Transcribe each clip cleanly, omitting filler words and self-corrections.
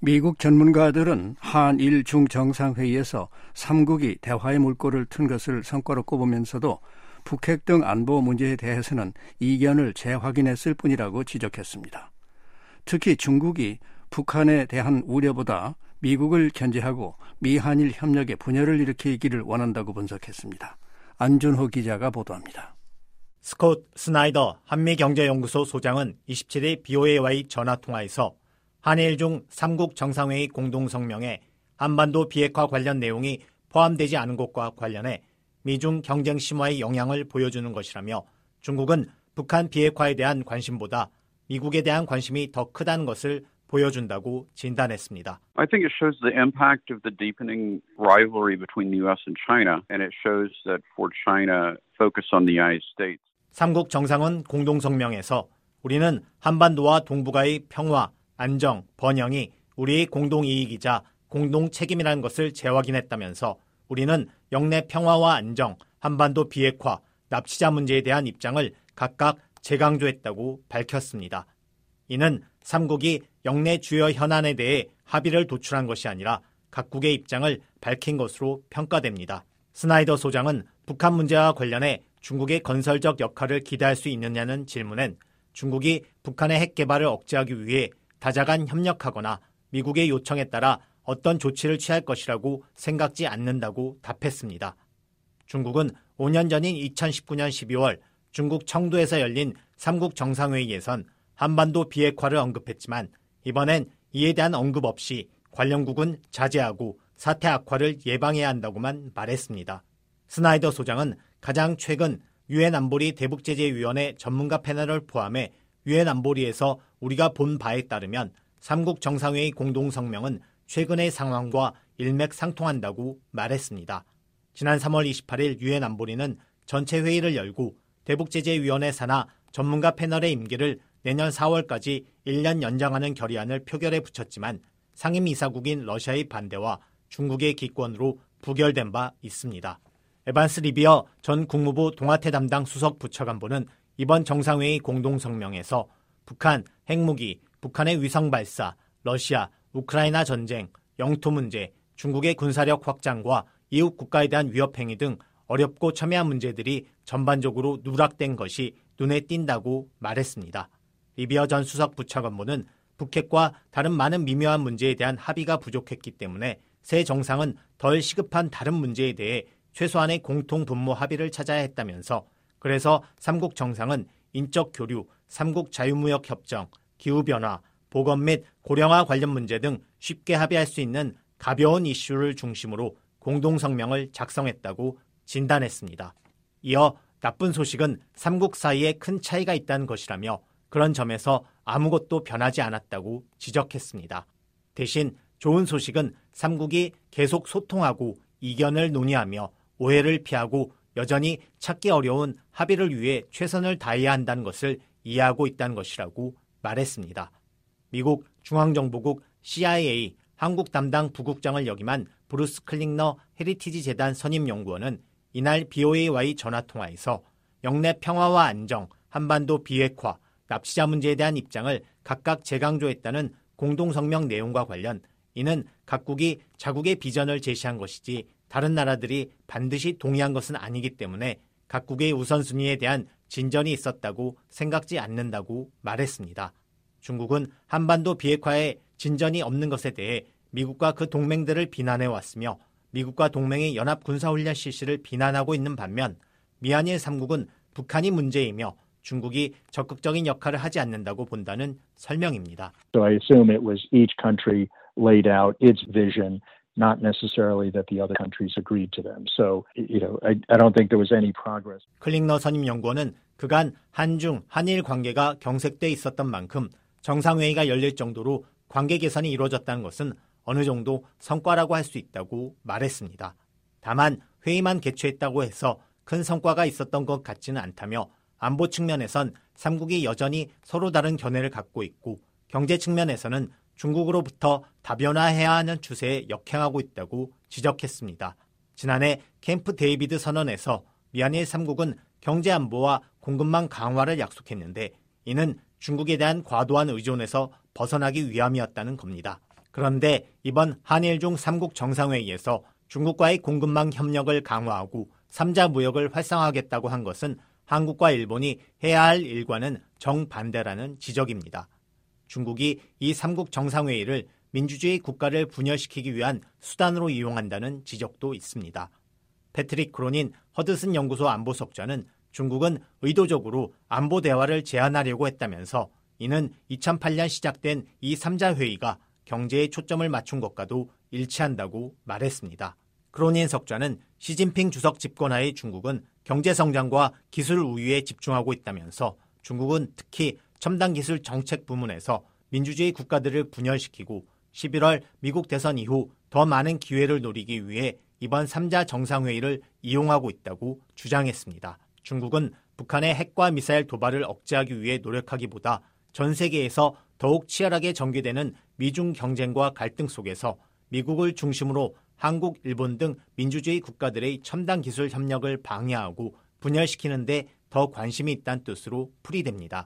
미국 전문가들은 한일 중정상회의에서 3국이 대화의 물꼬를 튼 것을 성과로 꼽으면서도 북핵 등 안보 문제에 대해서는 이견을 재확인했을 뿐이라고 지적했습니다. 특히 중국이 북한에 대한 우려보다 미국을 견제하고 미한일 협력에 분열을 일으키기를 원한다고 분석했습니다. 안준호 기자가 보도합니다. 스콧 스나이더 한미경제연구소 소장은 27일 BOA와의 전화통화에서 한일 중 3국 정상회의 공동성명에 한반도 비핵화 관련 내용이 포함되지 않은 것과 관련해 미중 경쟁 심화의 영향을 보여주는 것이라며 중국은 북한 비핵화에 대한 관심보다 미국에 대한 관심이 더 크다는 것을 보여준다고 진단했습니다. I think it shows the impact of the deepening rivalry between the U.S. and China, and it shows that for China, focus on the United States. 3국 정상은 공동성명에서 우리는 한반도와 동북아의 평화, 안정, 번영이 우리의 공동이익이자 공동책임이라는 것을 재확인했다면서 우리는 영내 평화와 안정, 한반도 비핵화, 납치자 문제에 대한 입장을 각각 재강조했다고 밝혔습니다. 이는 3국이 영내 주요 현안에 대해 합의를 도출한 것이 아니라 각국의 입장을 밝힌 것으로 평가됩니다. 스나이더 소장은 북한 문제와 관련해 중국의 건설적 역할을 기대할 수 있느냐는 질문엔 중국이 북한의 핵 개발을 억제하기 위해 다자간 협력하거나 미국의 요청에 따라 어떤 조치를 취할 것이라고 생각지 않는다고 답했습니다. 중국은 5년 전인 2019년 12월 중국 청두에서 열린 3국 정상회의에선 한반도 비핵화를 언급했지만 이번엔 이에 대한 언급 없이 관련국은 자제하고 사태 악화를 예방해야 한다고만 말했습니다. 스나이더 소장은 가장 최근 유엔 안보리 대북제재위원회 전문가 패널을 포함해 유엔 안보리에서 우리가 본 바에 따르면 3국 정상회의 공동성명은 최근의 상황과 일맥상통한다고 말했습니다. 지난 3월 28일 유엔 안보리는 전체 회의를 열고 대북제재위원회 산하 전문가 패널의 임기를 내년 4월까지 1년 연장하는 결의안을 표결에 붙였지만 상임이사국인 러시아의 반대와 중국의 기권으로 부결된 바 있습니다. 에반스 리비어 전 국무부 동아태 담당 수석 부차관보는 이번 정상회의 공동성명에서 북한 핵무기, 북한의 위성 발사, 러시아, 우크라이나 전쟁, 영토 문제, 중국의 군사력 확장과 이웃 국가에 대한 위협 행위 등 어렵고 첨예한 문제들이 전반적으로 누락된 것이 눈에 띈다고 말했습니다. 리비어 전 수석 부차관보는 북핵과 다른 많은 미묘한 문제에 대한 합의가 부족했기 때문에 새 정상은 덜 시급한 다른 문제에 대해 최소한의 공통 분모 합의를 찾아야 했다면서 그래서 3국 정상은 인적 교류, 3국 자유무역 협정, 기후변화, 보건 및 고령화 관련 문제 등 쉽게 합의할 수 있는 가벼운 이슈를 중심으로 공동성명을 작성했다고 진단했습니다. 이어 나쁜 소식은 3국 사이에 큰 차이가 있다는 것이라며 그런 점에서 아무것도 변하지 않았다고 지적했습니다. 대신 좋은 소식은 3국이 계속 소통하고 이견을 논의하며 오해를 피하고 여전히 찾기 어려운 합의를 위해 최선을 다해야 한다는 것을 이해하고 있다는 것이라고 말했습니다. 미국 중앙정보국 CIA 한국 담당 부국장을 역임한 브루스 클링너 헤리티지 재단 선임연구원은 이날 BOA와의 전화통화에서 영내 평화와 안정, 한반도 비핵화, 납치자 문제에 대한 입장을 각각 재강조했다는 공동성명 내용과 관련 이는 각국이 자국의 비전을 제시한 것이지 다른 나라들이 반드시 동의한 것은 아니기 때문에 각국의 우선순위에 대한 진전이 있었다고 생각지 않는다고 말했습니다. 중국은 한반도 비핵화에 진전이 없는 것에 대해 미국과 그 동맹들을 비난해왔으며 미국과 동맹의 연합 군사훈련 실시를 비난하고 있는 반면 미한일 3국은 북한이 문제이며 중국이 적극적인 역할을 하지 않는다고 본다는 설명입니다. So I assume it was each country laid out its vision, not necessarily that the other countries agreed to them. So, I don't think there was any progress. 클링너 선임연구원은 그간 한중, 한일 관계가 경색돼 있었던 만큼 정상회의가 열릴 정도로 관계 개선이 이루어졌다는 것은 어느 정도 성과라고 할 수 있다고 말했습니다. 다만 회의만 개최했다고 해서 큰 성과가 있었던 것 같지는 않다며 안보 측면에선 3국이 여전히 서로 다른 견해를 갖고 있고 경제 측면에서는 중국으로부터 다변화해야 하는 추세에 역행하고 있다고 지적했습니다. 지난해 캠프 데이비드 선언에서 미한일 3국은 경제안보와 공급망 강화를 약속했는데 이는 중국에 대한 과도한 의존에서 벗어나기 위함이었다는 겁니다. 그런데 이번 한일중 3국 정상회의에서 중국과의 공급망 협력을 강화하고 3자 무역을 활성화하겠다고 한 것은 한국과 일본이 해야 할 일과는 정반대라는 지적입니다. 중국이 이 3국 정상회의를 민주주의 국가를 분열시키기 위한 수단으로 이용한다는 지적도 있습니다. 패트릭 크로닌 허드슨 연구소 안보석자는 중국은 의도적으로 안보 대화를 제한하려고 했다면서 이는 2008년 시작된 이 3자 회의가 경제에 초점을 맞춘 것과도 일치한다고 말했습니다. 크로닌 석좌는 시진핑 주석 집권하의 중국은 경제 성장과 기술 우위에 집중하고 있다면서 중국은 특히 첨단 기술 정책 부문에서 민주주의 국가들을 분열시키고 11월 미국 대선 이후 더 많은 기회를 노리기 위해 이번 3자 정상회의를 이용하고 있다고 주장했습니다. 중국은 북한의 핵과 미사일 도발을 억제하기 위해 노력하기보다 전 세계에서 더욱 치열하게 전개되는 미중 경쟁과 갈등 속에서 미국을 중심으로 한국, 일본 등 민주주의 국가들의 첨단 기술 협력을 방해하고 분열시키는 데 더 관심이 있다는 뜻으로 풀이됩니다.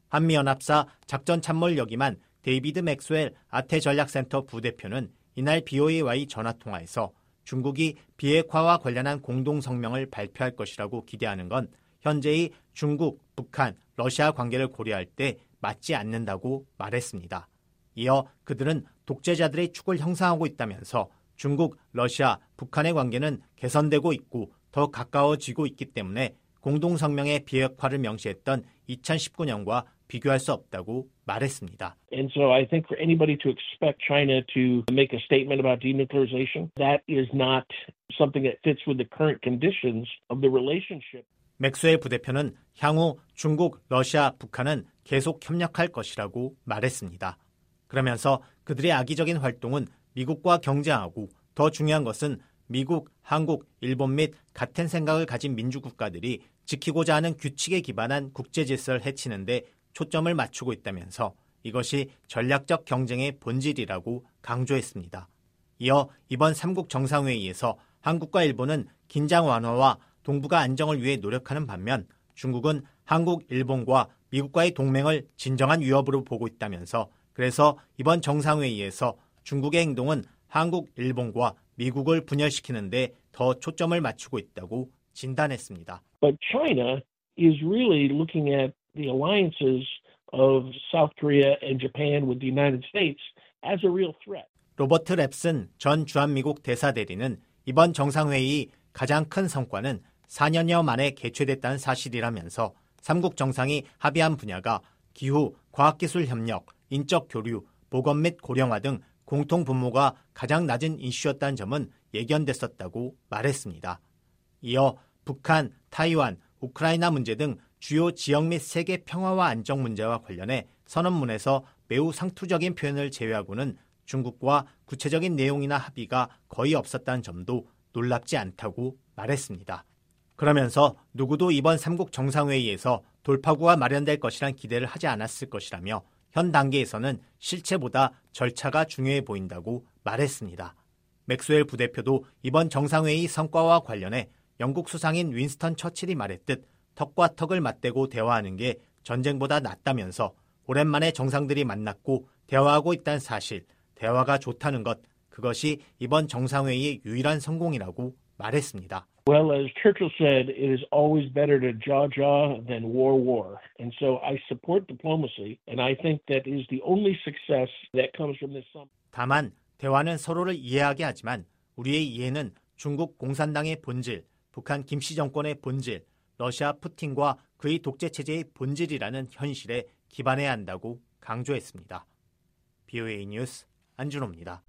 한미연합사 작전참모역임한 데이비드 맥스웰 아태전략센터 부대표는 이날 BOA와의 전화통화에서 중국이 비핵화와 관련한 공동성명을 발표할 것이라고 기대하는 건 현재의 중국, 북한, 러시아 관계를 고려할 때 맞지 않는다고 말했습니다. 이어 그들은 독재자들의 축을 형성하고 있다면서 중국, 러시아, 북한의 관계는 개선되고 있고 더 가까워지고 있기 때문에 공동성명의 비핵화를 명시했던 2019년과 비교할 수 없다고 말했습니다. And so I think for anybody to expect China to make a statement about denuclearization, that is not something that fits with the current conditions of the relationship. 맥스웰 부대표는 향후 중국, 러시아, 북한은 계속 협력할 것이라고 말했습니다. 그러면서 그들의 악의적인 활동은 미국과 경쟁하고 더 중요한 것은 미국, 한국, 일본 및 같은 생각을 가진 민주국가들이 지키고자 하는 규칙에 기반한 국제 질서를 해치는 데 초점을 맞추고 있다면서 이것이 전략적 경쟁의 본질이라고 강조했습니다. 이어 이번 3국 정상회의에서 한국과 일본은 긴장 완화와 동북아 안정을 위해 노력하는 반면 중국은 한국, 일본과 미국과의 동맹을 진정한 위협으로 보고 있다면서 그래서 이번 정상회의에서 중국의 행동은 한국, 일본과 미국을 분열시키는 데 더 초점을 맞추고 있다고 진단했습니다. But China is really looking at the alliances of South Korea and Japan with the United States as a real threat. 로버트 랩슨 전 주한미국 대사대리는 이번 정상회의 가장 큰 성과는 4년여 만에 개최됐다는 사실이라면서 3국 정상이 합의한 분야가 기후, 과학기술 협력, 인적 교류, 보건 및 고령화 등 공통 분모가 가장 낮은 이슈였다는 점은 예견됐었다고 말했습니다. 이어 북한, 타이완, 우크라이나 문제 등 주요 지역 및 세계 평화와 안정 문제와 관련해 선언문에서 매우 상투적인 표현을 제외하고는 중국과 구체적인 내용이나 합의가 거의 없었다는 점도 놀랍지 않다고 말했습니다. 그러면서 누구도 이번 3국 정상회의에서 돌파구가 마련될 것이란 기대를 하지 않았을 것이라며 현 단계에서는 실체보다 절차가 중요해 보인다고 말했습니다. 맥스웰 부대표도 이번 정상회의 성과와 관련해 영국 수상인 윈스턴 처칠이 말했듯 턱과 턱을 맞대고 대화하는 게 전쟁보다 낫다면서 오랜만에 정상들이 만났고 대화하고 있다는 사실, 대화가 좋다는 것, 그것이 이번 정상회의의 유일한 성공이라고 말했습니다. Well, as Churchill said, it is always better to jaw than war. And so I support diplomacy, and I think that is the only success that comes from this summit. 다만 대화는 서로를 이해하게 하지만 우리의 이해는 중국 공산당의 본질, 북한 김씨 정권의 본질, 러시아 푸틴과 그의 독재 체제의 본질이라는 현실에 기반해야 한다고 강조했습니다. BOA 뉴스 안준호입니다.